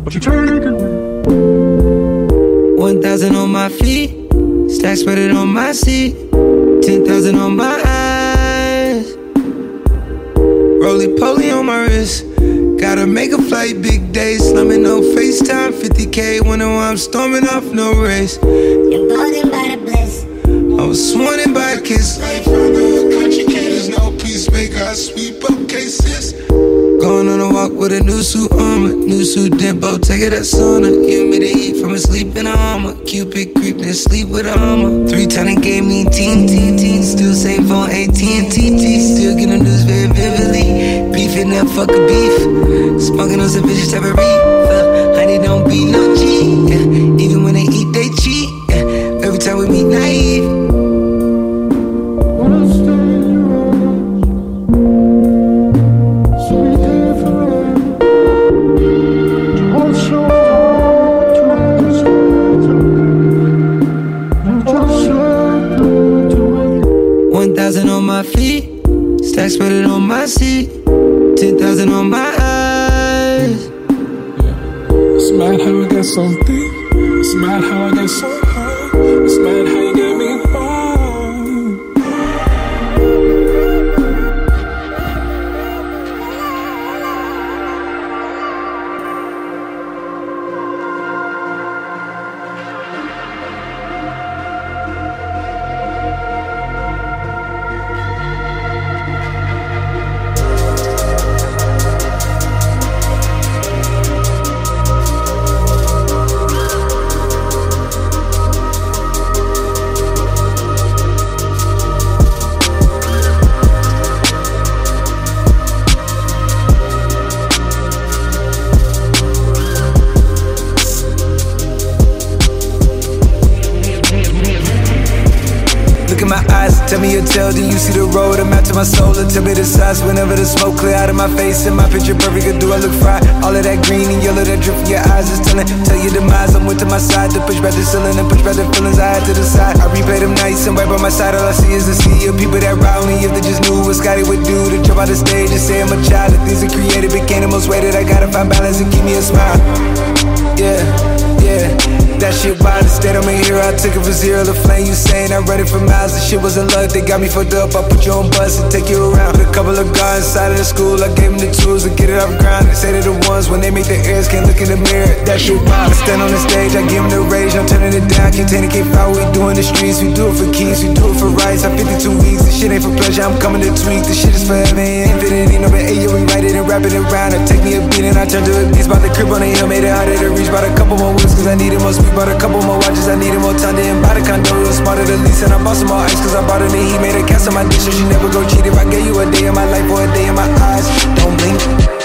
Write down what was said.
1,000 on my feet, stacks spread on my seat, 10,000 on my eyes. Roly-poly on my wrist, gotta make a flight, big day, slumming no FaceTime, 50K, wonder why I'm storming off, no race. Emboldened by the bliss, I was sworn in by a kiss. Life on the country kid, there's no peacemaker, I sweep up cases. Going on a walk with a new suit armor, new suit Dimpo, take it at sauna. Humidity from a sleep in a armor, Cupid creeping and sleep with a armor. 3 times and gave me teen, still same phone, AT&T, still getting news very vividly. Beefing that fuck a beef, smoking on some vicious type of reefer. Honey don't be no G, yeah. Even when they eat they cheat, yeah. Every time we meet naive. 1,000 on my feet, stacks spread on my seat, 10,000 on my eyes. It's mad how I got something. It's mad how I got so high. It's mad how you gave me fire. Look in my eyes, tell me your tale, do you see the road? I'm out to my soul, and tell me the size. Whenever the smoke clear out of my face and my picture perfect, or do I look fried? All of that green and yellow that drip from your eyes is telling. Tell your demise, I'm with to my side to push back the ceiling and push back the feelings I had to the side. I replay them nights and right by my side, all I see is a sea of people that ride me. If they just knew what Scotty would do to jump out the stage and say I'm a child. The things I created became the most weighted. I gotta find balance and keep me a smile. Yeah. That shit wild, instead I'm a hero. I took it from zero to flame. You saying I read it for miles. The shit wasn't luck, they got me fucked up. I put you on bus and take you around. With a couple of guys inside of the school, I gave them the tools to get it off the ground. They say they're the ones when they make their ears can't look in the mirror. That shit wild. I stand on the stage, I give them the rage. I'm turning it down, contain it, can't fight. We do in the streets, we do it for keys, we do it for rights. I'm 52 weeks, this shit ain't for pleasure. I'm coming to tweak, this shit is forever. Infinity, no but yeah, we write it and wrap it around. I take me a beat and I turn to a beast. By the crib on the hill, made it harder to reach. Bought a couple more wheels cause I needed more speed. Bought a couple more watches, I needed more time. Didn't buy the condo, it was smarter to lease. And I bought some more ice cause I bought it and he made a cast on my dish. So she never go cheat. If I gave you a day of my life or a day in my eyes, don't blink.